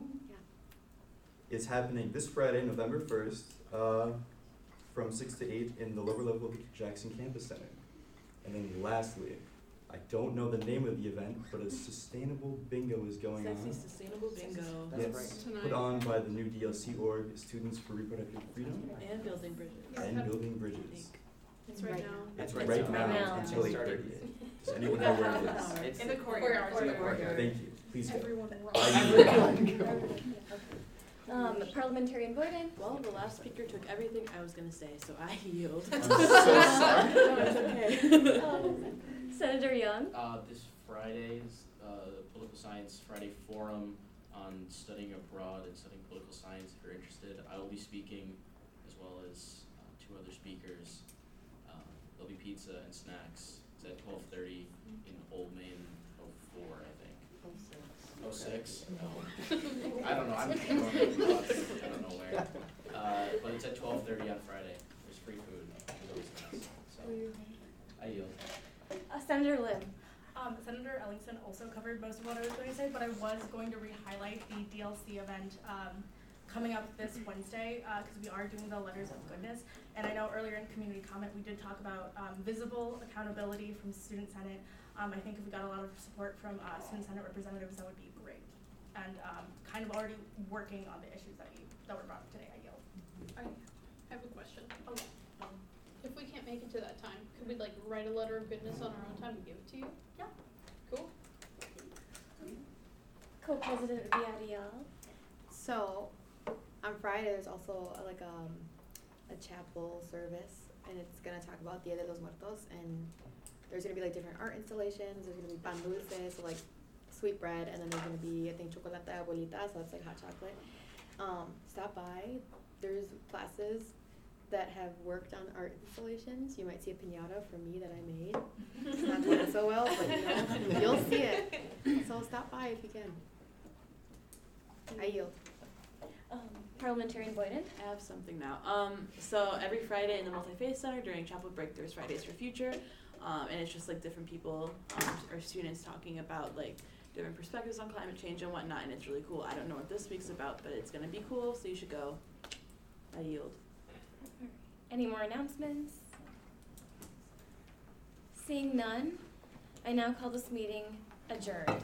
Is happening this Friday, November first, uh, from six to eight in the lower level of the Jackson Campus Center. And then lastly, I don't know the name of the event, but a sustainable bingo is going Sexy on. sustainable bingo. Yes, That's right. put on by the new D L C org, Students for Reproductive Freedom. And building bridges. And building bridges. It's right now. It's It's right right now now. until eight thirty. Does anyone know where it is? It's In the courtyard. In the courtyard. Thank you, please go. Everyone Um, Parliamentarian Boyden. Well, the last speaker took everything I was gonna say, so I yield. I'm so sorry. No, it's okay. Um, Senator Young. Uh, this Friday's uh, Political Science Friday Forum on studying abroad and studying political science. If you're interested, I will be speaking as well as uh, two other speakers. Uh, there'll be pizza and snacks. It's at twelve thirty in Old Main oh four, I think. oh six? No. I don't know. I'm I don't know, I don't know where. Uh, but it's at twelve thirty on Friday. There's free food. It's always nice. So I yield. Uh, Senator Lim. Um, Senator Ellingson also covered most of what I was going to say, but I was going to re-highlight the D L C event um, coming up this Wednesday, because uh, we are doing the Letters of Goodness. And I know earlier in community comment we did talk about um, visible accountability from Student Senate. Um, I think if we got a lot of support from uh, Student Senate representatives, that would be great. And um, kind of already working on the issues that you that were brought up today. I yield. I have a question. Oh, Um, if we can't make it to that time, could we like write a letter of goodness on our own time and give it to you? Yeah. Cool. Co-president Viadiel. So, on Friday, there's also uh, like um, a chapel service, and it's gonna talk about Dia de los Muertos, and there's gonna be like different art installations. There's gonna be pan dulce, so like sweet bread, and then there's gonna be I think chocolate abuelita, so that's like hot chocolate. Um, stop by. There's classes that have worked on art installations. You might see a piñata from me that I made. It's not doing so well, but you know, you'll see it. So stop by if you can. I yield. Um, Parliamentarian Boyden. I have something now. Um, so every Friday in the Multi-Faith Center during Chapel Break, there's Fridays for Future, um, and it's just like different people um, or students talking about like different perspectives on climate change and whatnot, and it's really cool. I don't know what this week's about, but it's gonna be cool, so you should go. I yield. Any more announcements? Seeing none, I now call this meeting adjourned.